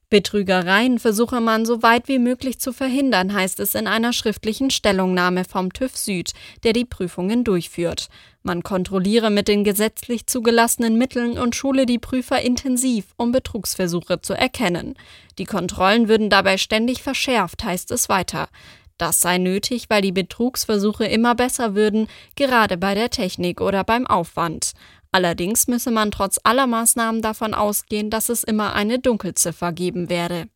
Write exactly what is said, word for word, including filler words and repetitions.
Betrügereien versuche man so weit wie möglich zu verhindern, heißt es in einer schriftlichen Stellungnahme vom TÜV Süd, der die Prüfungen durchführt. Man kontrolliere mit den gesetzlich zugelassenen Mitteln und schule die Prüfer intensiv, um Betrugsversuche zu erkennen. Die Kontrollen würden dabei ständig verschärft, heißt es weiter. Das sei nötig, weil die Betrugsversuche immer besser würden, gerade bei der Technik oder beim Aufwand. Allerdings müsse man trotz aller Maßnahmen davon ausgehen, dass es immer eine Dunkelziffer geben werde.